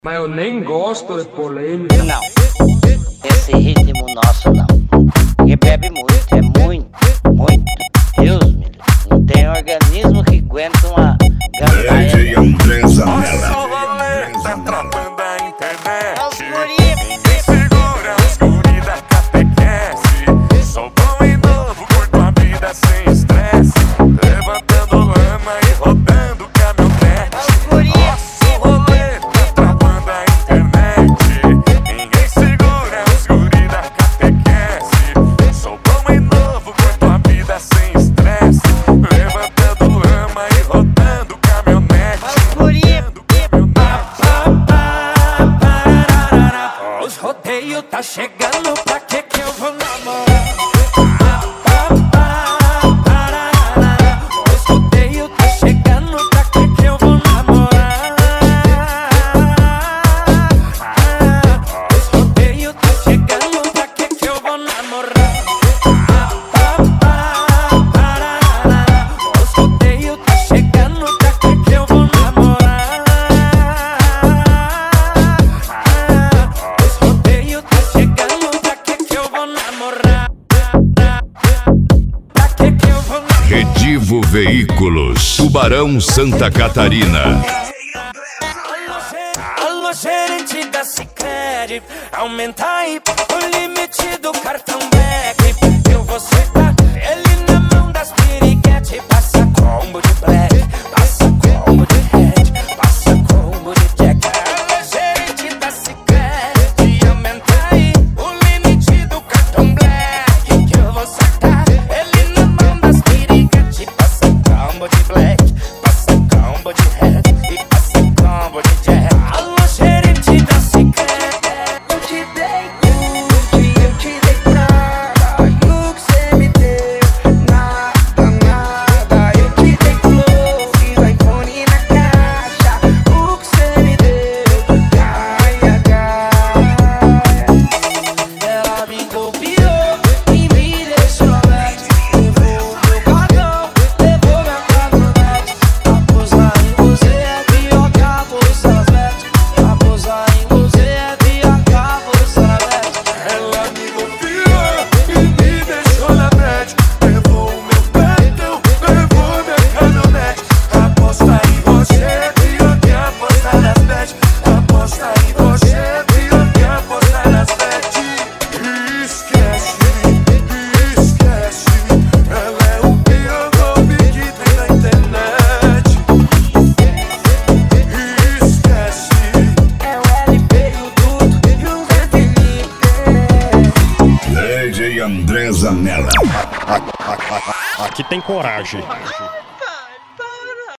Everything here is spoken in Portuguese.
Mas eu nem gosto de polêmica. Não, esse ritmo nosso não. Quem bebe muito, é muito, muito. Deus me livre. Não tem organismo que aguenta uma gandaia. DJ Andresa Mela. Nosso rolê tá travando a internet. Ninguém Segura os guri da catequese. Sou bom e novo, curto a vida sem estresse. Levantando lama e rodando caminhonete. Nosso rolê tá travando a internet. Ninguém segura os guri da catequese. Sou bom e novo, curto a vida sem estresse. Levantando lama e rodando caminhonete. Os rodeios tá chegando, pra que eu vou namorar? Os rodeios tá chegando, pra que eu vou namorar? Os rodeios tá chegando, pra que eu vou namorar? Os rodeios tá chegando, pra que eu vou namorar? Os rodeios tá chegando, pra que eu vou namorar? Pra que eu vou namorar? Redivo Veículos, Tubarão, Santa Catarina. Alô, gerente da Sicredi, aumenta aí o limite do cartão Black. Eu vou sentar ele na mão das piriguete. Passa combo de black, passa combo de red, passa combo de jack. Alô, gerente da Sicredi, aumenta aí o limite do cartão Black. Que eu vou sentar ele na mão das piriguete. Passa combo de black, passa combo de red e passa combo de jack. Alô, gerente da Sicredi, Eu te dei tudo e eu te dei nada. E o que cê me deu? Nada, nada. Eu te dei flores, iPhone na caixa. O que cê me deu? Gaia, gaia. ela me copiou e me deixou aberto. Levou meu cartão, levou minha caminhonete. Aposar em você é pior que apostar nas bets. Aposar em você é pior que apostar na bet. Ela me copiou e me deixou na bet. Levou o meu cartão, levou minha caminhonete. Apostar em você é pior que apostar nas bets. Apostar em você é pior que apostar nas bets. Esquece, esquece. Ela é o pior golpe que tem na internet. Esquece. É o LP e o Duto e o Zé Felipe. DJ Andresa Mela. Aqui tem coragem.